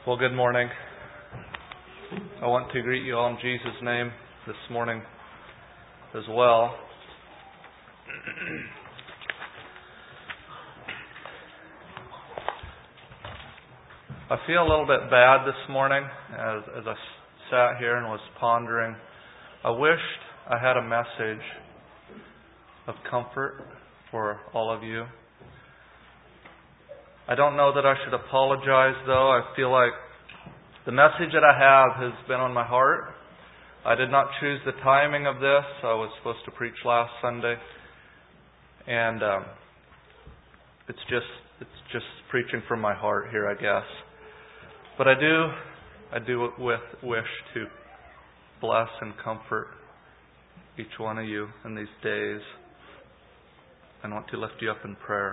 Well, good morning. I want to greet you all in Jesus' name this morning as well. I feel a little bit bad this morning as I sat here and was pondering. I wished I had a message of comfort for all of you. I don't know that I should apologize, though. I feel like the message that I have has been on my heart. I did not choose the timing of this. I was supposed to preach last Sunday, and it's just preaching from my heart here, I guess. But I do wish to bless and comfort each one of you in these days. I want to lift you up in prayer.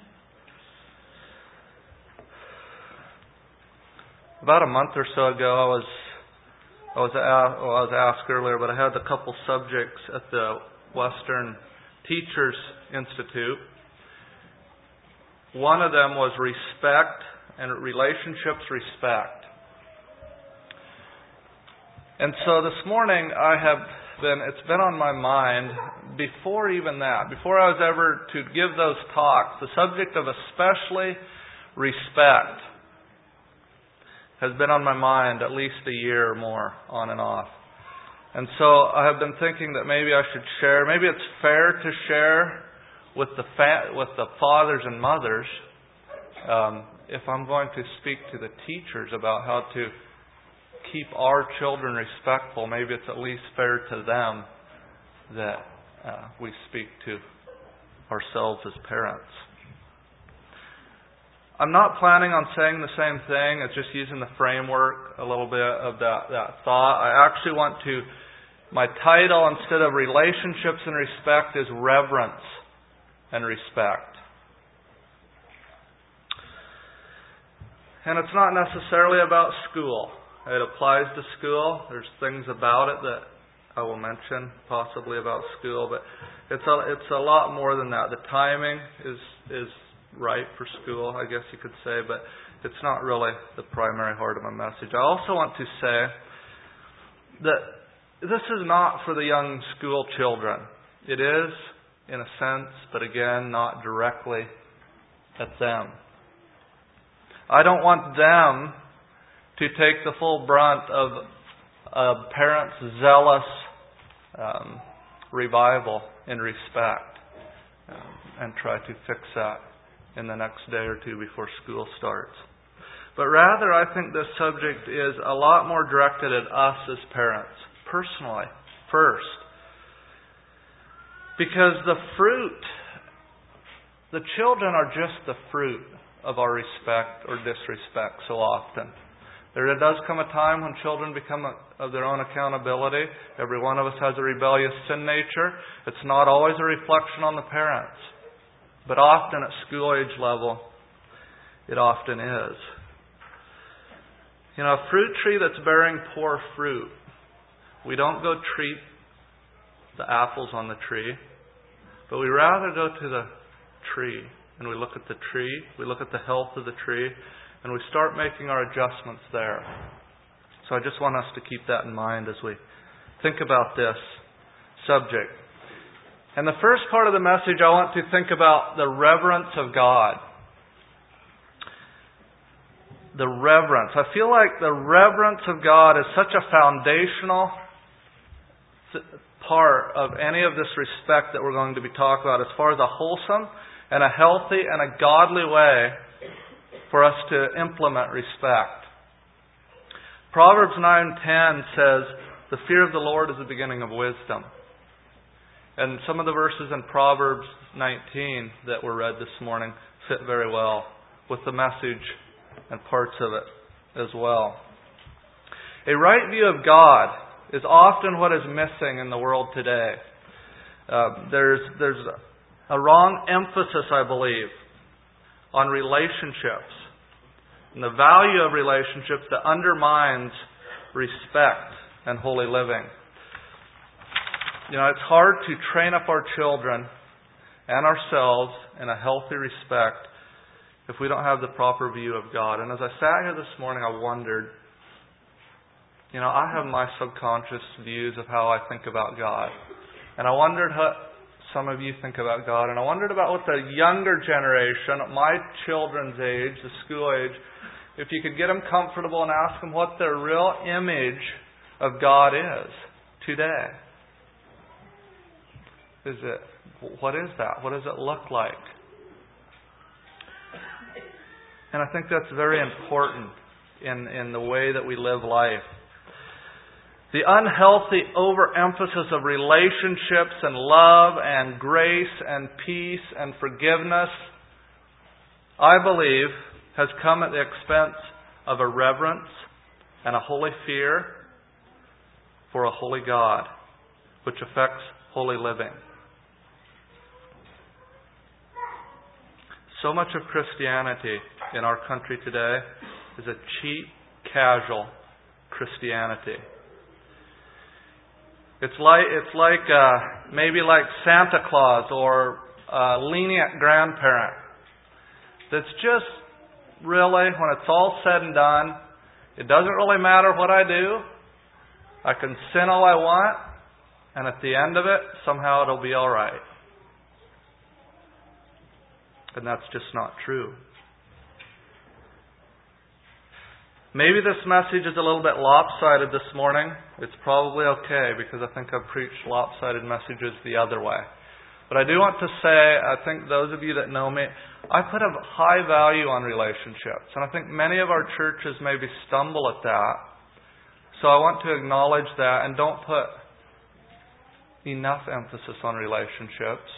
About a month or so ago, I was asked earlier, but I had a couple subjects at the Western Teachers Institute. One of them was respect and relationships respect. And so this morning it's been on my mind before even that, before I was ever to give those talks, the subject of especially respect has been on my mind at least a year or more, on and off. And so I have been thinking that maybe I should share, maybe it's fair to share with the fathers and mothers, if I'm going to speak to the teachers about how to keep our children respectful, maybe it's at least fair to them that we speak to ourselves as parents. I'm not planning on saying the same thing. It's just using the framework a little bit of that thought. I actually want to, my title instead of relationships and respect is reverence and respect. And it's not necessarily about school. It applies to school. There's things about it that I will mention possibly about school, but it's a lot more than that. The timing is right for school, I guess you could say, but it's not really the primary heart of my message. I also want to say that this is not for the young school children. It is, in a sense, but again, not directly at them. I don't want them to take the full brunt of a parent's zealous revival in respect and try to fix that in the next day or two before school starts. But rather, I think this subject is a lot more directed at us as parents, personally, first. Because the children are just the fruit of our respect or disrespect so often. There does come a time when children become of their own accountability. Every one of us has a rebellious sin nature. It's not always a reflection on the parents. But often at school age level, it often is. You know, a fruit tree that's bearing poor fruit, we don't go treat the apples on the tree, but we rather go to the tree and we look at the tree, we look at the health of the tree, and we start making our adjustments there. So I just want us to keep that in mind as we think about this subject. And the first part of the message, I want to think about the reverence of God. The reverence. I feel like the reverence of God is such a foundational part of any of this respect that we're going to be talking about, as far as a wholesome and a healthy and a godly way for us to implement respect. Proverbs 9:10 says, "The fear of the Lord is the beginning of wisdom." And some of the verses in Proverbs 19 that were read this morning fit very well with the message and parts of it as well. A right view of God is often what is missing in the world today. There's a wrong emphasis, I believe, on relationships and the value of relationships that undermines respect and holy living. You know, it's hard to train up our children and ourselves in a healthy respect if we don't have the proper view of God. And as I sat here this morning, I wondered, I have my subconscious views of how I think about God. And I wondered how some of you think about God. And I wondered about what the younger generation, my children's age, the school age, if you could get them comfortable and ask them what their real image of God is today. What is that? What does it look like? And I think that's very important in the way that we live life. The unhealthy overemphasis of relationships and love and grace and peace and forgiveness, I believe, has come at the expense of a reverence and a holy fear for a holy God, which affects holy living. So much of Christianity in our country today is a cheap, casual Christianity. It's like maybe like Santa Claus or a lenient grandparent. That's just really, when it's all said and done, it doesn't really matter what I do. I can sin all I want, and at the end of it, somehow it'll be all right. And that's just not true. Maybe this message is a little bit lopsided this morning. It's probably okay, because I think I've preached lopsided messages the other way. But I do want to say, I think those of you that know me, I put a high value on relationships. And I think many of our churches maybe stumble at that. So I want to acknowledge that and don't put enough emphasis on relationships.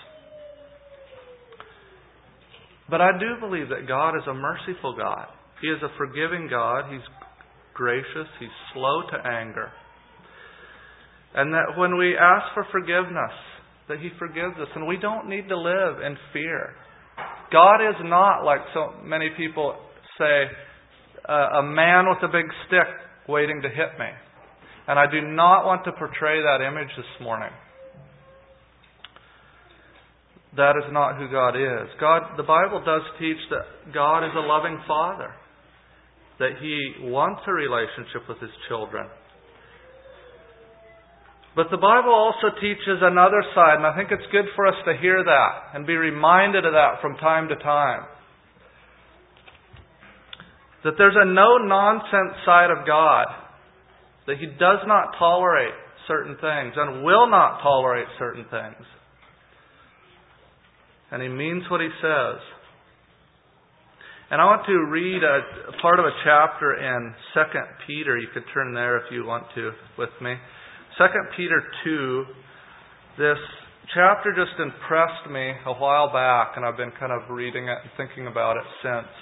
But I do believe that God is a merciful God. He is a forgiving God. He's gracious. He's slow to anger. And that when we ask for forgiveness, that He forgives us. And we don't need to live in fear. God is not, like so many people say, a man with a big stick waiting to hit me. And I do not want to portray that image this morning. That is not who God is. The Bible does teach that God is a loving Father. That He wants a relationship with His children. But the Bible also teaches another side, and I think it's good for us to hear that and be reminded of that from time to time. That there's a no-nonsense side of God. That He does not tolerate certain things and will not tolerate certain things. And He means what He says. And I want to read a part of a chapter in 2 Peter. You could turn there if you want to with me. 2 Peter 2. This chapter just impressed me a while back, and I've been kind of reading it and thinking about it since.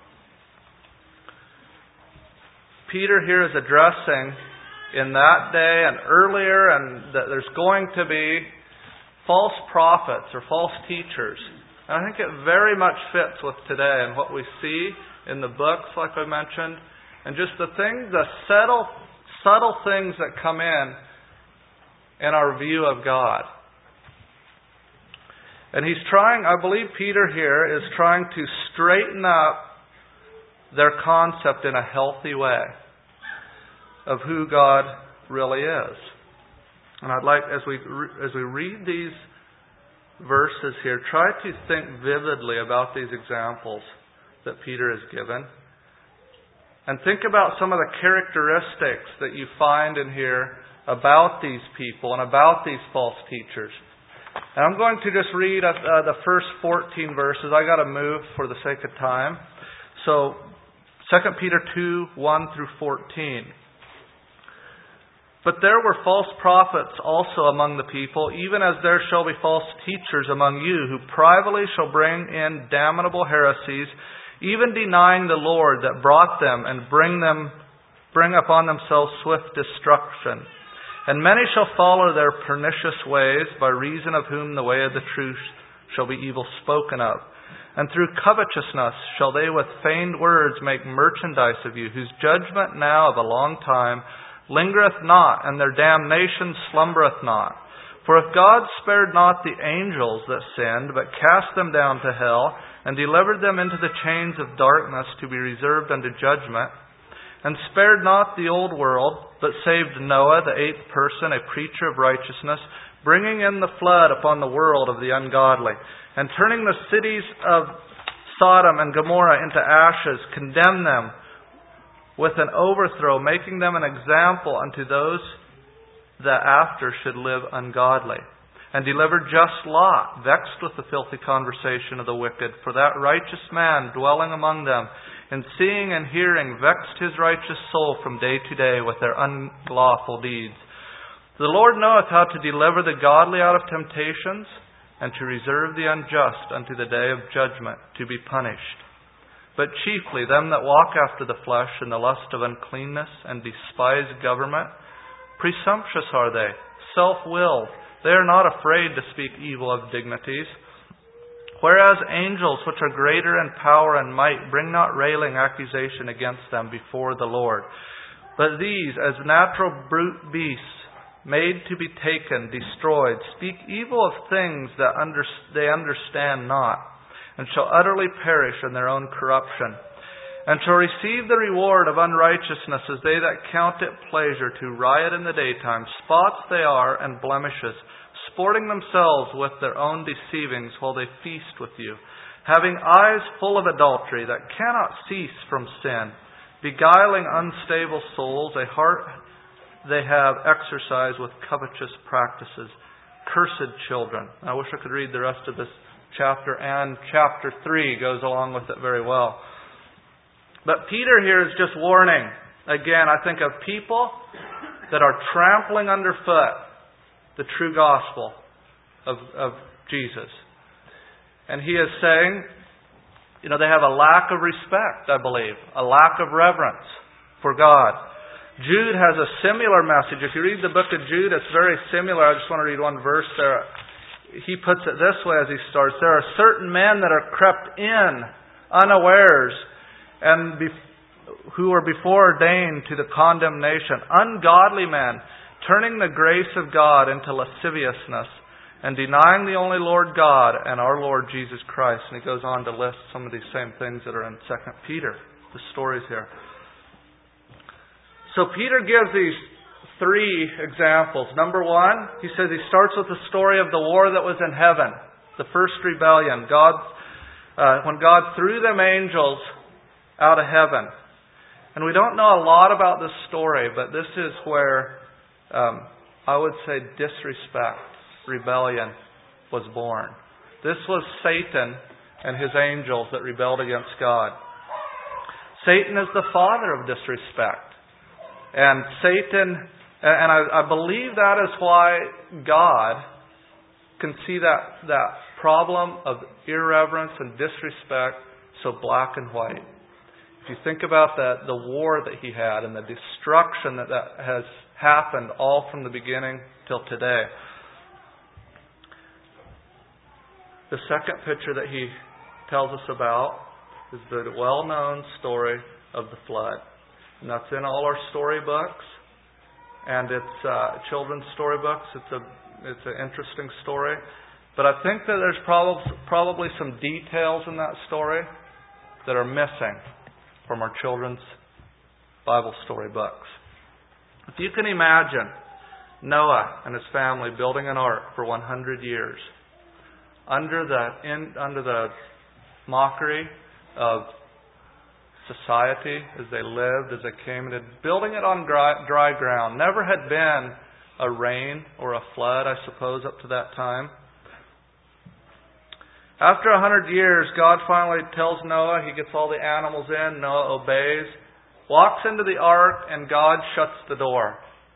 Peter here is addressing in that day and earlier, and that there's going to be false prophets or false teachers. And I think it very much fits with today and what we see in the books, like I mentioned, and just the subtle things that come in our view of God. And he's trying, I believe Peter here is trying to straighten up their concept in a healthy way of who God really is. And I'd like, as we read these verses here, try to think vividly about these examples that Peter has given. And think about some of the characteristics that you find in here about these people and about these false teachers. And I'm going to just read the first 14 verses. I got to move for the sake of time. So, 2 Peter 2, 1 through 14. But there were false prophets also among the people, even as there shall be false teachers among you, who privately shall bring in damnable heresies, even denying the Lord that brought them, and bring upon themselves swift destruction. And many shall follow their pernicious ways, by reason of whom the way of the truth shall be evil spoken of. And through covetousness shall they with feigned words make merchandise of you, whose judgment now of a long time lingereth not, and their damnation slumbereth not. For if God spared not the angels that sinned, but cast them down to hell, and delivered them into the chains of darkness to be reserved unto judgment, and spared not the old world, but saved Noah, the eighth person, a preacher of righteousness, bringing in the flood upon the world of the ungodly, and turning the cities of Sodom and Gomorrah into ashes, condemned them with an overthrow, making them an example unto those that after should live ungodly. And delivered just Lot, vexed with the filthy conversation of the wicked, for that righteous man dwelling among them, in seeing and hearing, vexed his righteous soul from day to day with their unlawful deeds. The Lord knoweth how to deliver the godly out of temptations, and to reserve the unjust unto the day of judgment, to be punished. But chiefly them that walk after the flesh in the lust of uncleanness, and despise government, presumptuous are they, self-willed. They are not afraid to speak evil of dignities. Whereas angels, which are greater in power and might, bring not railing accusation against them before the Lord. But these, as natural brute beasts, made to be taken, destroyed, speak evil of things that they understand not, and shall utterly perish in their own corruption, and shall receive the reward of unrighteousness as they that count it pleasure to riot in the daytime. Spots they are, and blemishes, sporting themselves with their own deceivings while they feast with you, having eyes full of adultery that cannot cease from sin, beguiling unstable souls, a heart they have exercised with covetous practices. Cursed children. I wish I could read the rest of this chapter, and chapter 3 goes along with it very well. But Peter here is just warning. Again, I think of people that are trampling underfoot the true gospel of Jesus. And he is saying, they have a lack of respect, I believe. A lack of reverence for God. Jude has a similar message. If you read the book of Jude, it's very similar. I just want to read one verse there. He puts it this way as he starts. There are certain men that are crept in unawares, and who were before ordained to the condemnation. Ungodly men, turning the grace of God into lasciviousness, and denying the only Lord God and our Lord Jesus Christ. And he goes on to list some of these same things that are in 2 Peter, the stories here. So Peter gives these 3 examples. Number 1, he says he starts with the story of the war that was in heaven, the first rebellion. When God threw them angels out of heaven. And we don't know a lot about this story, but this is where I would say disrespect, rebellion was born. This was Satan and his angels that rebelled against God. Satan is the father of disrespect. And Satan, and I believe that is why God can see that problem of irreverence and disrespect so black and white. If you think about the war that he had and the destruction that has happened all from the beginning till today. The second picture that he tells us about is the well-known story of the flood. And that's in all our storybooks, and it's children's storybooks. It's an interesting story, but I think that there's probably some details in that story that are missing from our children's Bible storybooks. If you can imagine Noah and his family building an ark for 100 years under the mockery of society as they lived, as they came into building it on dry ground. Never had been a rain or a flood, I suppose, up to that time. After 100 years, God finally tells Noah, he gets all the animals in, Noah obeys, walks into the ark, and God shuts the door.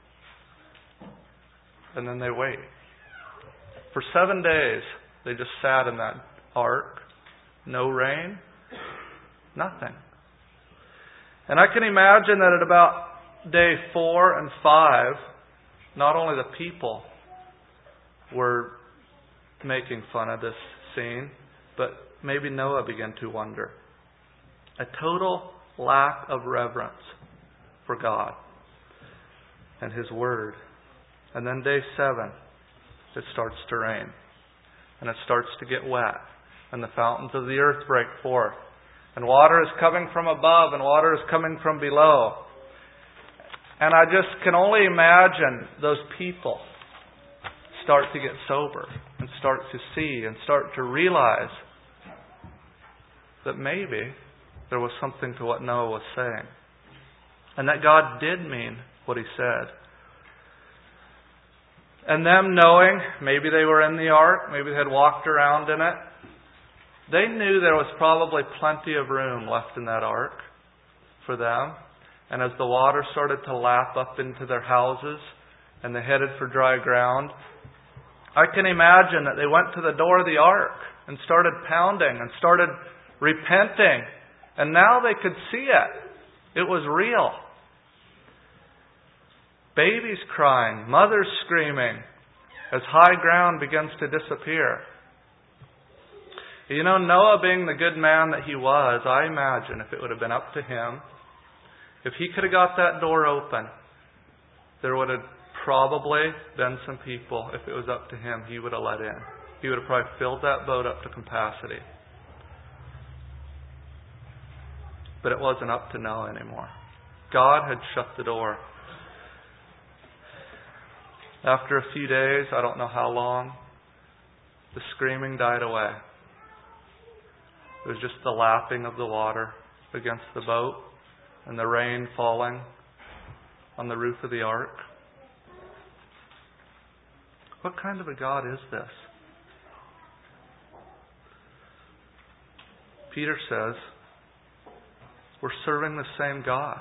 And then they wait. For 7 days, they just sat in that ark. No rain, nothing. And I can imagine that at about day 4 and 5, not only the people were making fun of this scene, but maybe Noah began to wonder. A total lack of reverence for God and His Word. And then day 7, it starts to rain. And it starts to get wet. and the fountains of the earth break forth. And water is coming from above, and water is coming from below. And I just can only imagine those people start to get sober and start to see and start to realize that maybe there was something to what Noah was saying. And that God did mean what He said. And them knowing, maybe they were in the ark, maybe they had walked around in it, they knew there was probably plenty of room left in that ark for them. And as the water started to lap up into their houses and they headed for dry ground, I can imagine that they went to the door of the ark and started pounding and started repenting. And now they could see it. It was real. Babies crying, mothers screaming as high ground begins to disappear. You know, Noah being the good man that he was, I imagine if it would have been up to him, if he could have got that door open, there would have probably been some people, if it was up to him, he would have let in. He would have probably filled that boat up to capacity. But it wasn't up to Noah anymore. God had shut the door. After a few days, I don't know how long, the screaming died away. It was just the lapping of the water against the boat and the rain falling on the roof of the ark. What kind of a God is this? Peter says, we're serving the same God.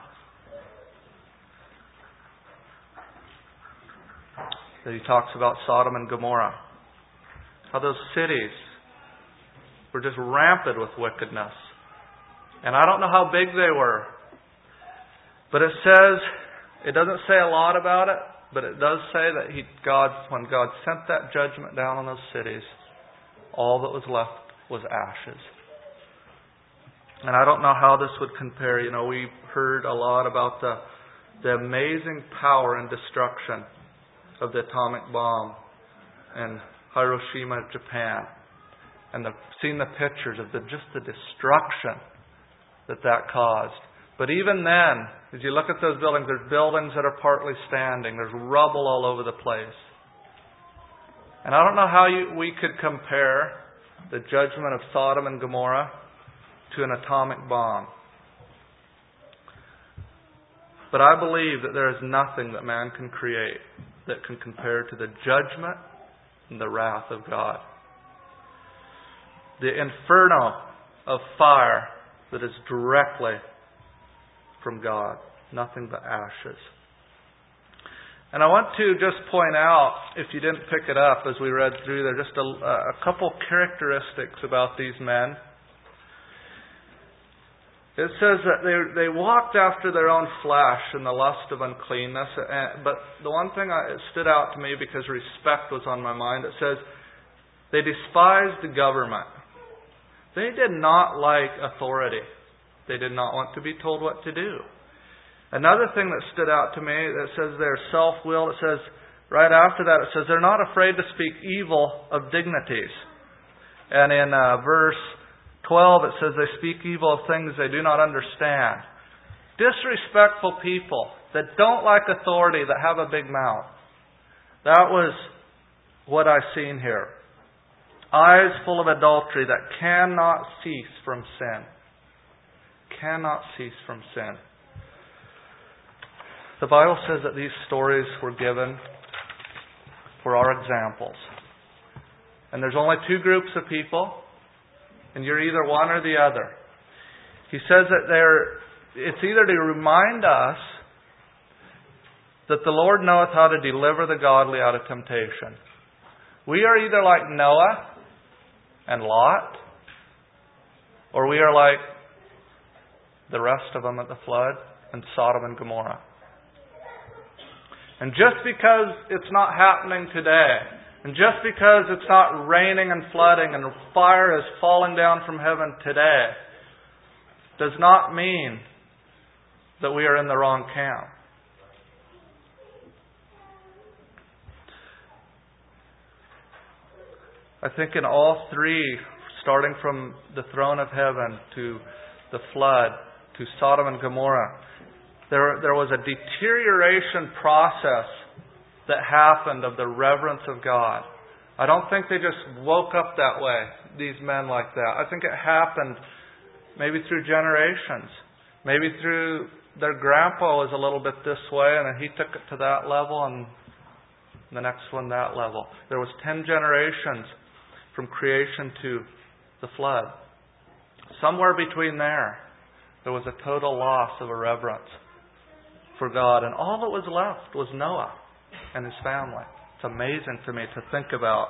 That he talks about Sodom and Gomorrah. How those cities were just rampant with wickedness. And I don't know how big they were. But it says, it doesn't say a lot about it, but it does say that when God sent that judgment down on those cities, all that was left was ashes. And I don't know how this would compare. You know, we heard a lot about the amazing power and destruction of the atomic bomb in Hiroshima, Japan. And seeing the pictures of just the destruction that caused. But even then, as you look at those buildings, there's buildings that are partly standing. There's rubble all over the place. And I don't know how we could compare the judgment of Sodom and Gomorrah to an atomic bomb. But I believe that there is nothing that man can create that can compare to the judgment and the wrath of God. The inferno of fire that is directly from God. Nothing but ashes. And I want to just point out, if you didn't pick it up as we read through there, just a couple characteristics about these men. It says that they walked after their own flesh and the lust of uncleanness. But the one thing that stood out to me because respect was on my mind, it says they despised the government. They did not like authority. They did not want to be told what to do. Another thing that stood out to me, that says they're self-willed. It says, right after that, it says they're not afraid to speak evil of dignities. And in verse 12, it says they speak evil of things they do not understand. Disrespectful people that don't like authority, that have a big mouth. That was what I've seen here. Eyes full of adultery that cannot cease from sin. Cannot cease from sin. The Bible says that these stories were given for our examples. And there's only two groups of people, and you're either one or the other. He says that it's either to remind us that the Lord knoweth how to deliver the godly out of temptation. We are either like Noah and Lot, or we are like the rest of them at the flood and Sodom and Gomorrah. And just because it's not happening today, and just because it's not raining and flooding and fire is falling down from heaven today, does not mean that we are in the wrong camp. I think in all three starting from the throne of heaven to the flood to Sodom and Gomorrah. There was a deterioration process that happened of the reverence of God. I don't think they just woke up that way, these men like that. I think it happened maybe through generations. Maybe through their grandpa was a little bit this way, and then he took it to that level, and the next one that level. There was 10 generations from creation to the flood. Somewhere between there was a total loss of a reverence for God, and all that was left was Noah and his family. It's amazing to me to think about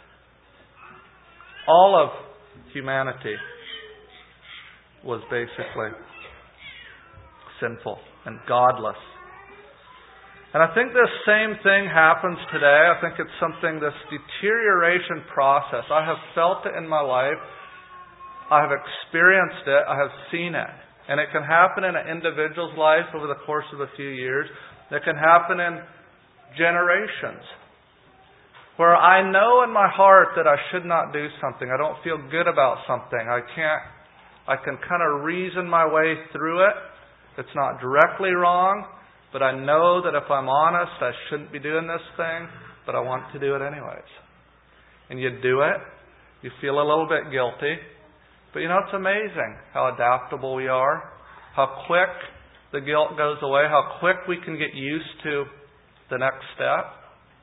all of humanity was basically sinful and godless. And I think this same thing happens today. I think it's something, this deterioration process. I have felt it in my life. I have experienced it. I have seen it. And it can happen in an individual's life over the course of a few years. It can happen in generations. Where I know in my heart that I should not do something. I don't feel good about something. I can kind of reason my way through it. It's not directly wrong. But I know that if I'm honest, I shouldn't be doing this thing, but I want to do it anyways. And you do it. You feel a little bit guilty. But it's amazing how adaptable we are, how quick the guilt goes away, how quick we can get used to the next step.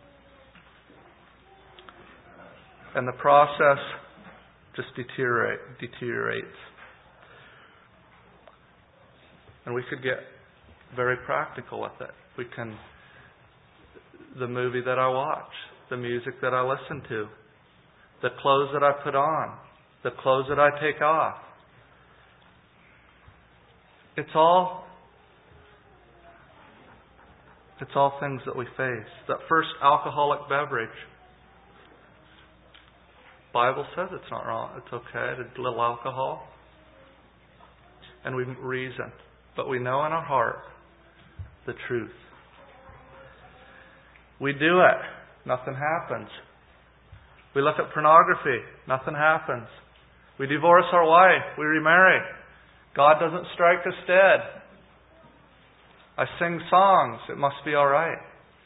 And the process just deteriorates. And we could get very practical with it. The movie that I watch, the music that I listen to, the clothes that I put on, the clothes that I take off. It's all things that we face. That first alcoholic beverage, Bible says it's not wrong. It's okay to little alcohol. And we reason. But we know in our heart the truth. We do it. Nothing happens. We look at pornography. Nothing happens. We divorce our wife. We remarry. God doesn't strike us dead. I sing songs. It must be all right.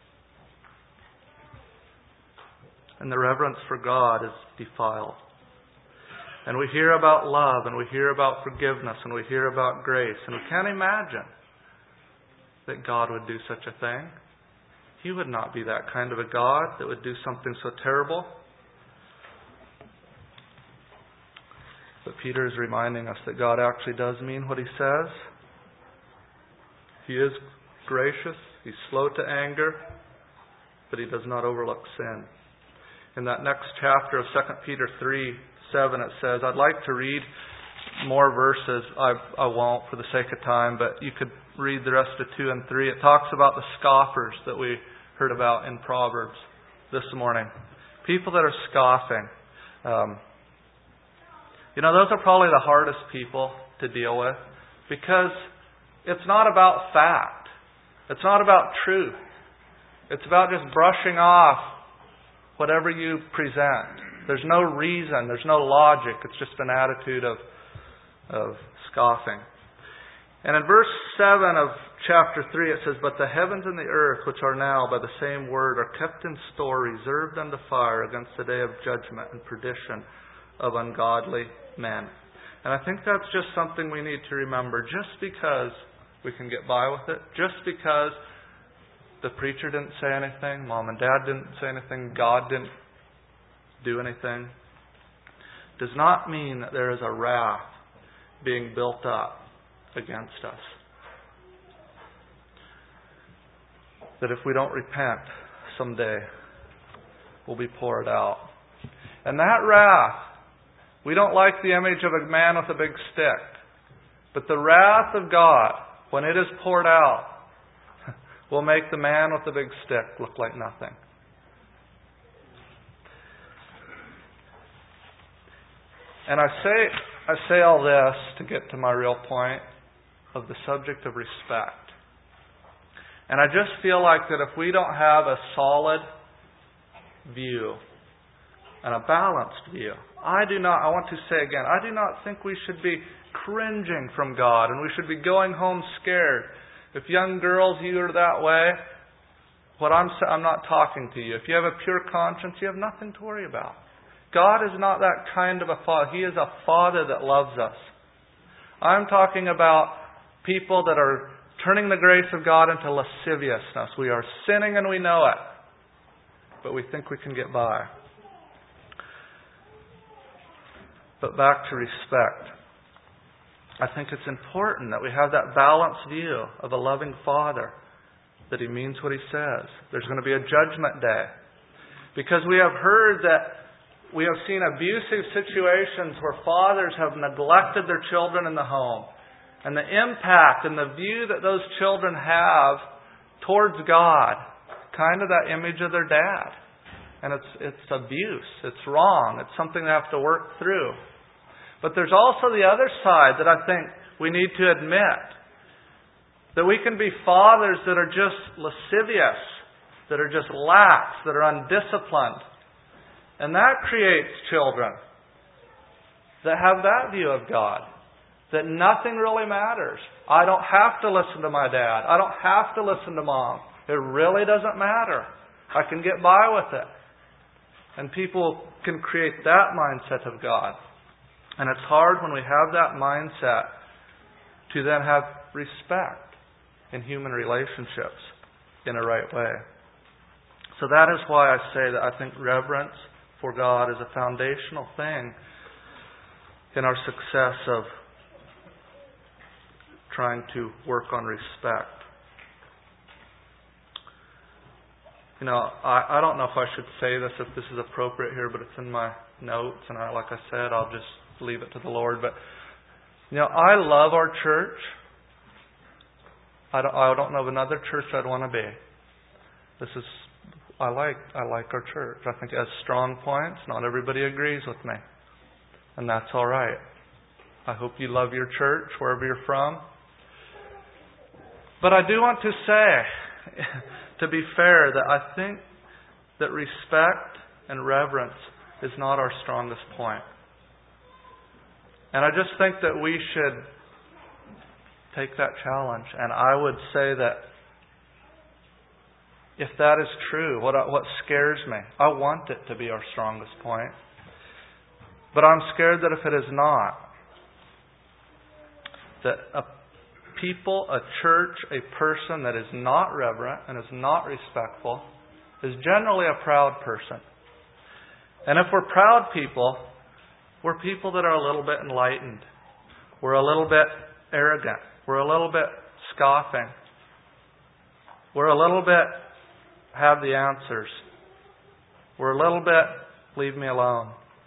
And the reverence for God is defiled. And we hear about love, and we hear about forgiveness, and we hear about grace, and we can't imagine that God would do such a thing. He would not be that kind of a God that would do something so terrible. But Peter is reminding us that God actually does mean what He says. He is gracious. He's slow to anger, but He does not overlook sin. In that next chapter of 2 Peter 3:7, it says, I'd like to read more verses. I won't for the sake of time, but you could read the rest of 2 and 3. It talks about the scoffers that we heard about in Proverbs this morning. People that are scoffing. Those are probably the hardest people to deal with, because it's not about fact. It's not about truth. It's about just brushing off whatever you present. There's no reason. There's no logic. It's just an attitude of scoffing. And in verse 7 of chapter 3 it says, But the heavens and the earth, which are now by the same word, are kept in store, reserved unto fire against the day of judgment and perdition of ungodly men. And I think that's just something we need to remember. Just because we can get by with it, just because the preacher didn't say anything, Mom and Dad didn't say anything, God didn't do anything, does not mean that there is a wrath being built up against us. That if we don't repent, someday will be poured out. And that wrath, we don't like the image of a man with a big stick. But the wrath of God, when it is poured out, will make the man with the big stick look like nothing. And I say all this to get to my real point of the subject of respect. And I just feel like that if we don't have a solid view and a balanced view. I want to say again, I do not think we should be cringing from God and we should be going home scared. If young girls, you are that way, I'm not talking to you. If you have a pure conscience, you have nothing to worry about. God is not that kind of a Father. He is a Father that loves us. I'm talking about people that are turning the grace of God into lasciviousness. We are sinning and we know it, but we think we can get by. But back to respect. I think it's important that we have that balanced view of a loving Father, that He means what He says. There's going to be a judgment day. Because we have heard that we have seen abusive situations where fathers have neglected their children in the home. And the impact and the view that those children have towards God, kind of that image of their dad. And it's abuse. It's wrong. It's something they have to work through. But there's also the other side that I think we need to admit. That we can be fathers that are just lascivious, that are just lax, that are undisciplined. And that creates children that have that view of God. That nothing really matters. I don't have to listen to my dad. I don't have to listen to mom. It really doesn't matter. I can get by with it. And people can create that mindset of God. And it's hard when we have that mindset to then have respect in human relationships in a right way. So that is why I say that I think reverence for God is a foundational thing in our success of trying to work on respect. I don't know if I should say this, if this is appropriate here, but it's in my notes, and like I said, I'll just leave it to the Lord. But I love our church. I don't know of another church I'd want to be. I like our church. I think it has strong points. Not everybody agrees with me, and that's all right. I hope you love your church wherever you're from. But I do want to say, to be fair, that I think that respect and reverence is not our strongest point. And I just think that we should take that challenge. And I would say that if that is true, what scares me, I want it to be our strongest point. But I'm scared that if it is not, that a church, a person that is not reverent and is not respectful is generally a proud person. And if we're proud people, we're people that are a little bit enlightened. We're a little bit arrogant. We're a little bit scoffing. We're a little bit have the answers. We're a little bit leave me alone.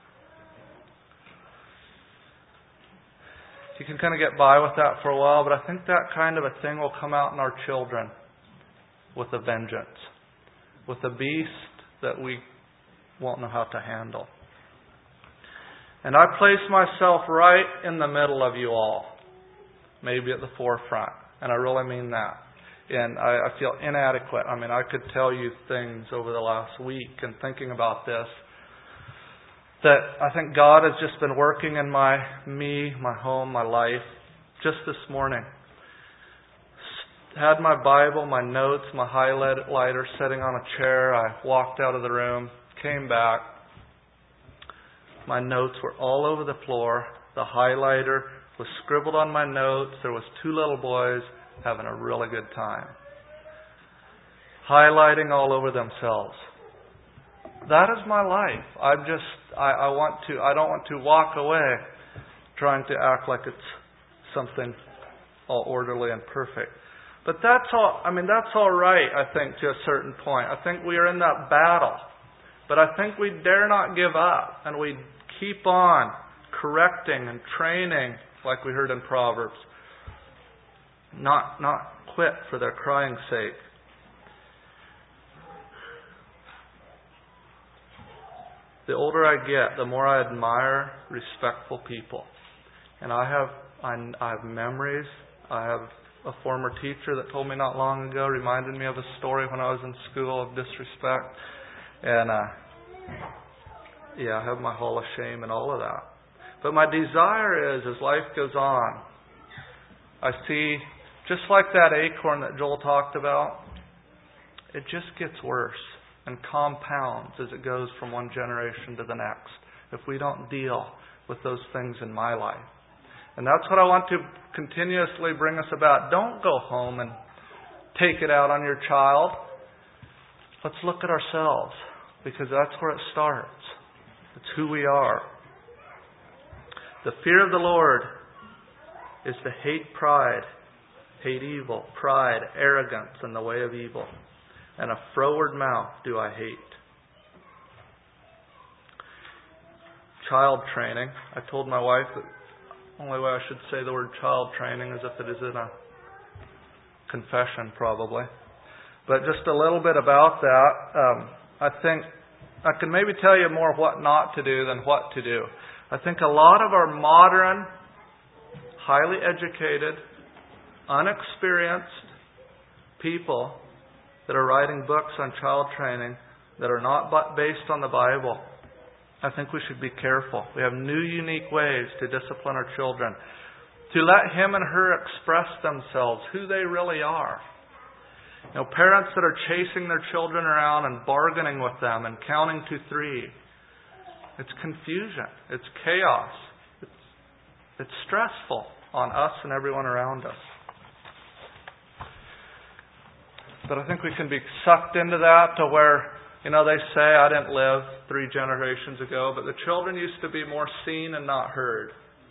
You can kind of get by with that for a while, but I think that kind of a thing will come out in our children with a vengeance, with a beast that we won't know how to handle. And I place myself right in the middle of you all, maybe at the forefront, and I really mean that. And I feel inadequate. I could tell you things over the last week and thinking about this, that I think God has just been working in my home, my life, just this morning. Had my Bible, my notes, my highlighter sitting on a chair. I walked out of the room, came back. My notes were all over the floor. The highlighter was scribbled on my notes. There was 2 little boys having a really good time, highlighting all over themselves. That is my life. I don't want to walk away trying to act like it's something all orderly and perfect. But that's all right, I think, to a certain point. I think we are in that battle. But I think we dare not give up, and we keep on correcting and training, like we heard in Proverbs. Not quit for their crying sake. The older I get, the more I admire respectful people. And I have memories. I have a former teacher that told me not long ago, reminded me of a story when I was in school of disrespect. And I have my hall of shame and all of that. But my desire is, as life goes on, I see, just like that acorn that Joel talked about, it just gets worse and compounds as it goes from one generation to the next if we don't deal with those things in my life. And that's what I want to continuously bring us about. Don't go home and take it out on your child. Let's look at ourselves, because that's where it starts. It's who we are. The fear of the Lord is to hate pride, hate evil, pride, arrogance, and the way of evil. And a froward mouth do I hate. Child training. I told my wife that the only way I should say the word child training is if it is in a confession, probably. But just a little bit about that. I think I can maybe tell you more what not to do than what to do. I think a lot of our modern, highly educated, unexperienced people that are writing books on child training that are not based on the Bible, I think we should be careful. We have new, unique ways to discipline our children. To let him and her express themselves, who they really are. Parents that are chasing their children around and bargaining with them and counting to 3. It's confusion. It's chaos. It's stressful on us and everyone around us. But I think we can be sucked into that to where, they say, I didn't live 3 generations ago, but the children used to be more seen and not heard.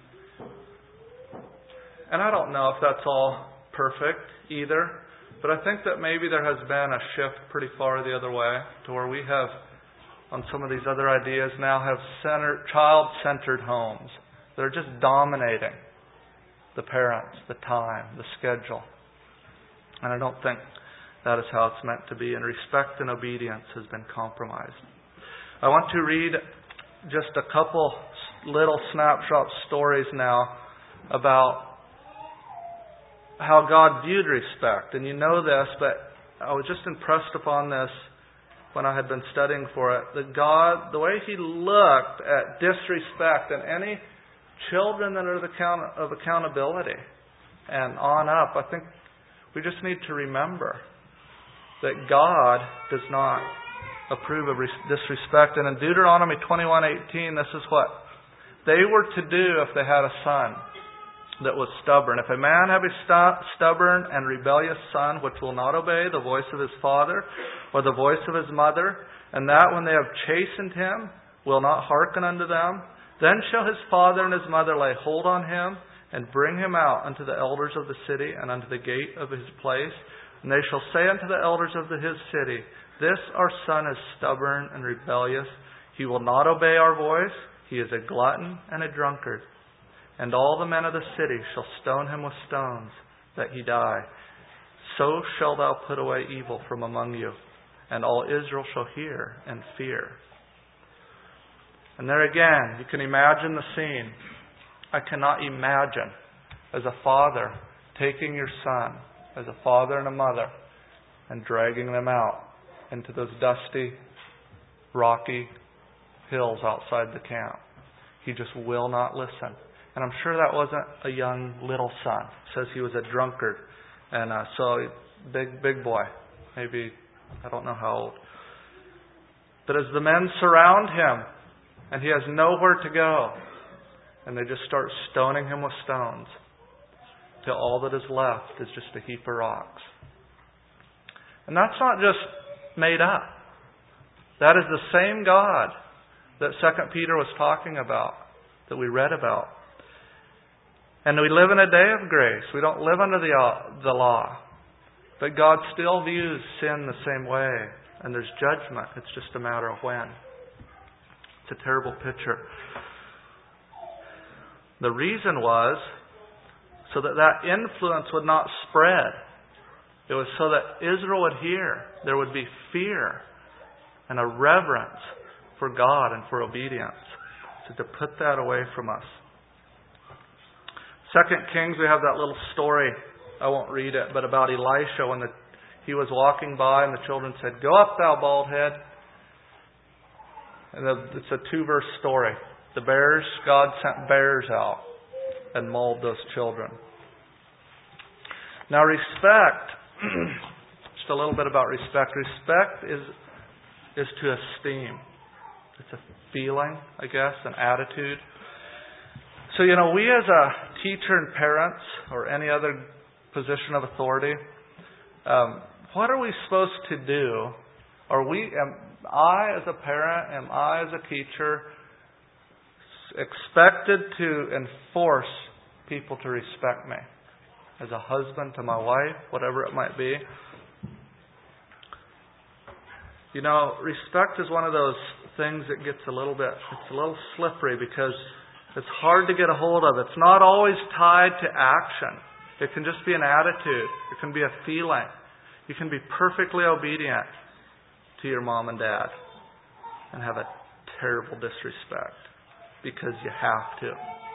And I don't know if that's all perfect either, but I think that maybe there has been a shift pretty far the other way to where we have, on some of these other ideas now, have child-centered homes. They're just dominating the parents, the time, the schedule. And I don't think that is how it's meant to be. And respect and obedience has been compromised. I want to read just a couple little snapshot stories now about how God viewed respect. And you know this, but I was just impressed upon this when I had been studying for it. That God, the way He looked at disrespect and any children that are of accountability and on up, I think we just need to remember that God does not approve of disrespect. And in Deuteronomy 21:18, this is what they were to do if they had a son that was stubborn. If a man have a stubborn and rebellious son, which will not obey the voice of his father or the voice of his mother, and that when they have chastened him, will not hearken unto them, then shall his father and his mother lay hold on him, and bring him out unto the elders of the city, and unto the gate of his place. And they shall say unto the elders of his city, This our son is stubborn and rebellious. He will not obey our voice. He is a glutton and a drunkard. And all the men of the city shall stone him with stones, that he die. So shalt thou put away evil from among you, and all Israel shall hear and fear. And there again, you can imagine the scene. I cannot imagine, as a father, taking your son, as a father and a mother, and dragging them out into those dusty, rocky hills outside the camp. He just will not listen. And I'm sure that wasn't a young little son. It says he was a drunkard. And so big boy. Maybe, I don't know how old. But as the men surround him, and he has nowhere to go, and they just start stoning him with stones, till all that is left is just a heap of rocks. And that's not just made up. That is the same God that 2 Peter was talking about, that we read about. And we live in a day of grace. We don't live under the law. But God still views sin the same way. And there's judgment. It's just a matter of when. It's a terrible picture. The reason was so that influence would not spread. It was so that Israel would hear. There would be fear and a reverence for God and for obedience. So to put that away from us. 2 Kings, we have that little story. I won't read it, but about Elisha when he was walking by and the children said, Go up, thou bald head. It's a 2-verse story. The bears, God sent bears out and mauled those children. Now respect, just a little bit about respect. Respect is to esteem. It's a feeling, I guess, an attitude. So, we as a teacher and parents, or any other position of authority, what are we supposed to do? Am I as a parent, am I as a teacher expected to enforce people to respect me? As a husband to my wife, whatever it might be. Respect is one of those things that gets it's a little slippery because it's hard to get a hold of. It's not always tied to action. It can just be an attitude. It can be a feeling. You can be perfectly obedient to your mom and dad and have a terrible disrespect because you have to.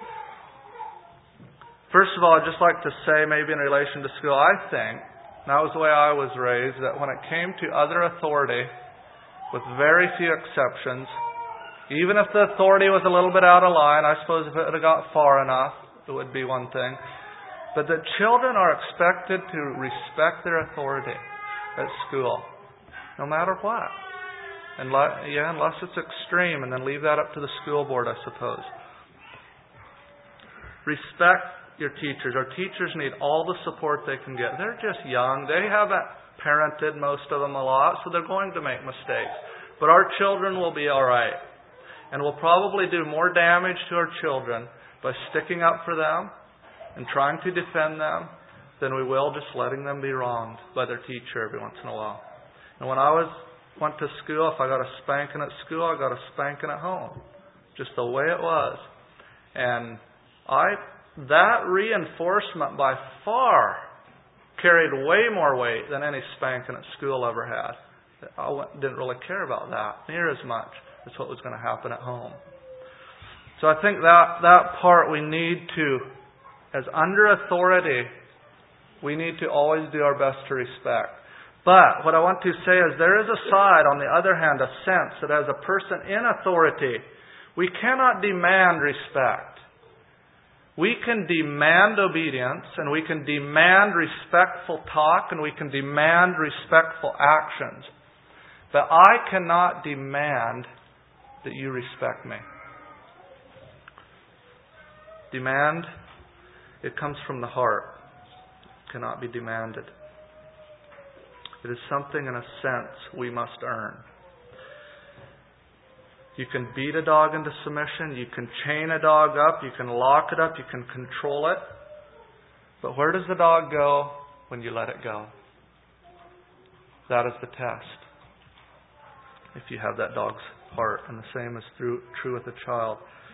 First of all, I'd just like to say, maybe in relation to school, I think, and that was the way I was raised, that when it came to other authority, with very few exceptions, even if the authority was a little bit out of line, I suppose if it had got far enough, it would be one thing. But that children are expected to respect their authority at school, no matter what. Unless it's extreme, and then leave that up to the school board, I suppose. Respect your teachers. Our teachers need all the support they can get. They're just young. They haven't parented, most of them, a lot, so they're going to make mistakes. But our children will be all right. And we'll probably do more damage to our children by sticking up for them and trying to defend them than we will just letting them be wronged by their teacher every once in a while. And when I went to school, if I got a spanking at school, I got a spanking at home. Just the way it was. And that reinforcement by far carried way more weight than any spanking at school ever had. I didn't really care about that near as much as what was going to happen at home. So I think that part we need to, as under authority, we need to always do our best to respect. But what I want to say is there is a side, on the other hand, a sense that as a person in authority, we cannot demand respect. We can demand obedience, and we can demand respectful talk, and we can demand respectful actions. But I cannot demand that you respect me. Demand, it comes from the heart. It cannot be demanded. It is something, in a sense, we must earn. You can beat a dog into submission. You can chain a dog up. You can lock it up. You can control it. But where does the dog go when you let it go? That is the test. If you have that dog's heart. And the same is true with a child.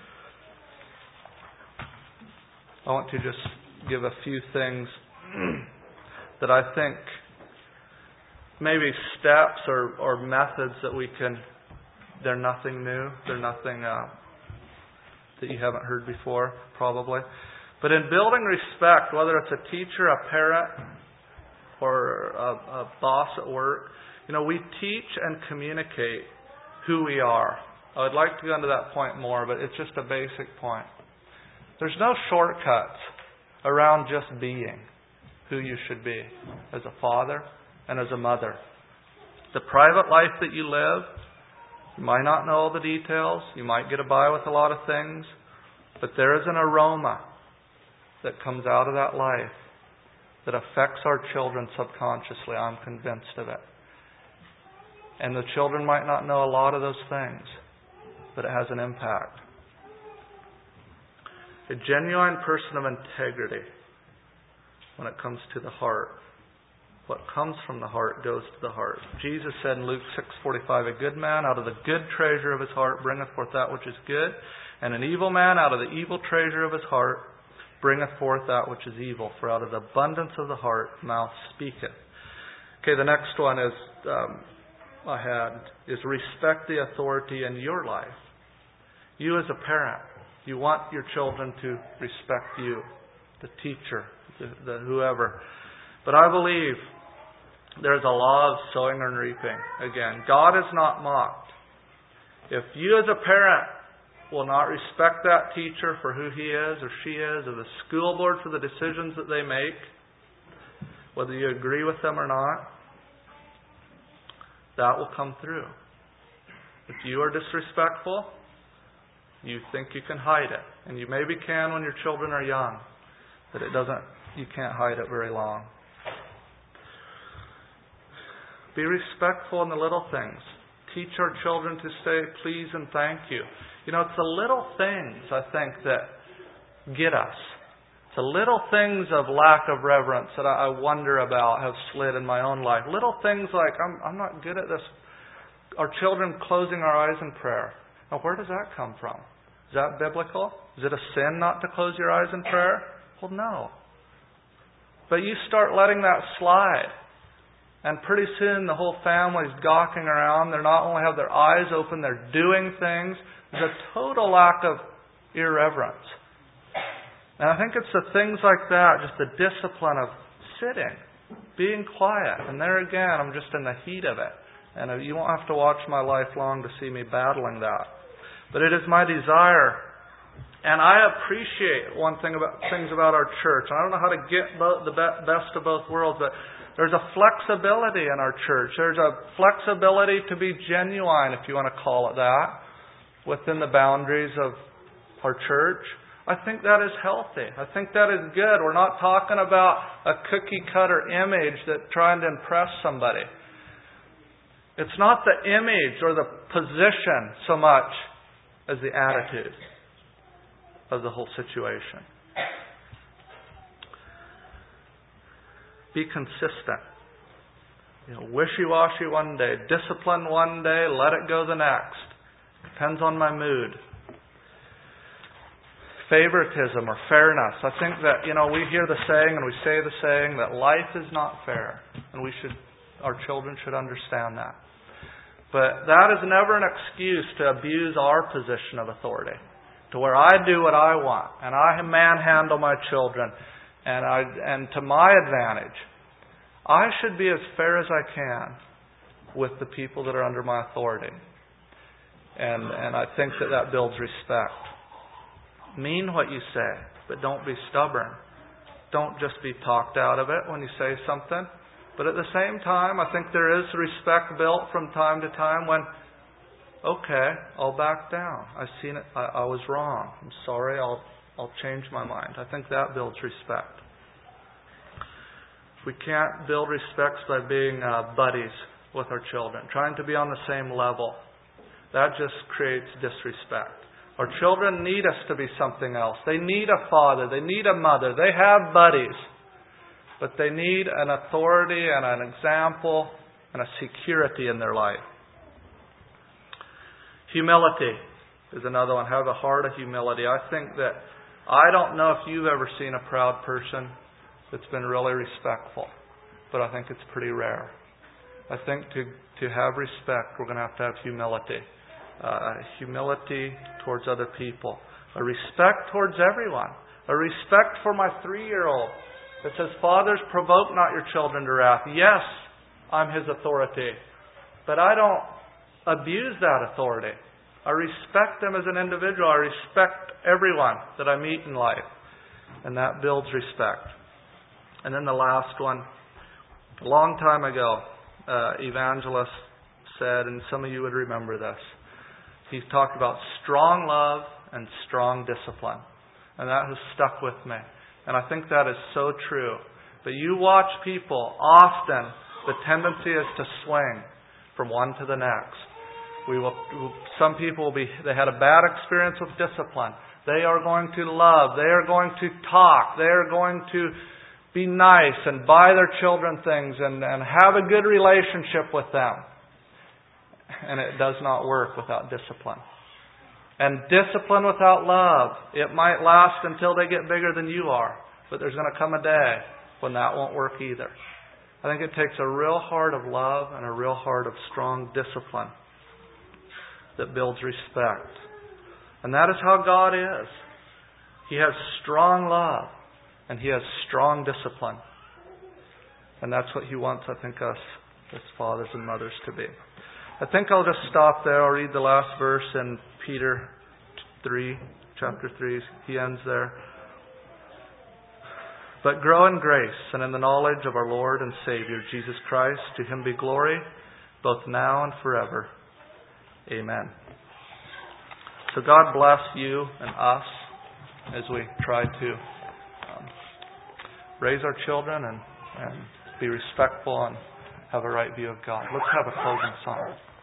I want to just give a few things that I think maybe steps or methods that we can. They're nothing new. They're nothing that you haven't heard before, probably. But in building respect, whether it's a teacher, a parent, or a boss at work, we teach and communicate who we are. I would like to go into that point more, but it's just a basic point. There's no shortcuts around just being who you should be as a father and as a mother. The private life that you live, you might not know all the details. You might get by with a lot of things. But there is an aroma that comes out of that life that affects our children subconsciously. I'm convinced of it. And the children might not know a lot of those things, but it has an impact. A genuine person of integrity, when it comes to the heart, what comes from the heart goes to the heart. Jesus said in Luke 6:45, a good man out of the good treasure of his heart bringeth forth that which is good, and an evil man out of the evil treasure of his heart bringeth forth that which is evil. For out of the abundance of the heart, the mouth speaketh. Okay, the next one is respect the authority in your life. You as a parent, you want your children to respect you, the teacher, the whoever. But I believe there's a law of sowing and reaping. Again, God is not mocked. If you as a parent will not respect that teacher for who he is or she is, or the school board for the decisions that they make, whether you agree with them or not, that will come through. If you are disrespectful, you think you can hide it. And you maybe can when your children are young. But you can't hide it very long. Be respectful in the little things. Teach our children to say please and thank you. You know, it's the little things, I think, that get us. It's the little things of lack of reverence that I wonder about have slid in my own life. Little things like, I'm not good at this. Our children closing our eyes in prayer. Now, where does that come from? Is that biblical? Is it a sin not to close your eyes in prayer? Well, no. But you start letting that slide. And pretty soon the whole family's gawking around. They not only have their eyes open, they're doing things. There's a total lack of irreverence. And I think it's the things like that, just the discipline of sitting, being quiet. And there again, I'm just in the heat of it. And you won't have to watch my life long to see me battling that. But it is my desire. And I appreciate things about our church. I don't know how to get the best of both worlds, but there's a flexibility in our church. There's a flexibility to be genuine, if you want to call it that, within the boundaries of our church. I think that is healthy. I think that is good. We're not talking about a cookie-cutter image that trying to impress somebody. It's not the image or the position so much as the attitude of the whole situation. Be consistent. Wishy-washy one day, discipline one day, let it go the next. Depends on my mood. Favoritism or fairness. I think that, we hear the saying and we say the saying that life is not fair. And our children should understand that. But that is never an excuse to abuse our position of authority. To where I do what I want. And I manhandle my children. And to my advantage. I should be as fair as I can with the people that are under my authority. And I think that builds respect. Mean what you say, but don't be stubborn. Don't just be talked out of it when you say something. But at the same time, I think there is respect built from time to time when, okay, I'll back down. I've seen it. I was wrong. I'm sorry. I'll change my mind. I think that builds respect. We can't build respect by being buddies with our children, trying to be on the same level. That just creates disrespect. Our children need us to be something else. They need a father. They need a mother. They have buddies. But they need an authority and an example and a security in their life. Humility is another one. Have a heart of humility. I don't know if you've ever seen a proud person that's been really respectful. But I think it's pretty rare. I think to have respect, we're going to have humility. Humility towards other people. A respect towards everyone. A respect for my 3-year-old. It says, fathers, provoke not your children to wrath. Yes, I'm his authority. But I don't abuse that authority. I respect them as an individual. I respect everyone that I meet in life. And that builds respect. And then the last one. A long time ago, evangelist said, and some of you would remember this, he talked about strong love and strong discipline. And that has stuck with me. And I think that is so true. But you watch people, often the tendency is to swing from one to the next. Some people they had a bad experience with discipline. They are going to love. They are going to talk. They are going to be nice and buy their children things and have a good relationship with them. And it does not work without discipline. And discipline without love, it might last until they get bigger than you are. But there's going to come a day when that won't work either. I think it takes a real heart of love and a real heart of strong discipline that builds respect. And that is how God is. He has strong love and He has strong discipline. And that's what He wants, I think, us as fathers and mothers to be. I think I'll just stop there. I'll read the last verse in Peter 3, chapter 3. He ends there. But grow in grace and in the knowledge of our Lord and Savior, Jesus Christ. To Him be glory, both now and forever. Amen. So God bless you and us as we try to raise our children and be respectful and have a right view of God. Let's have a closing song.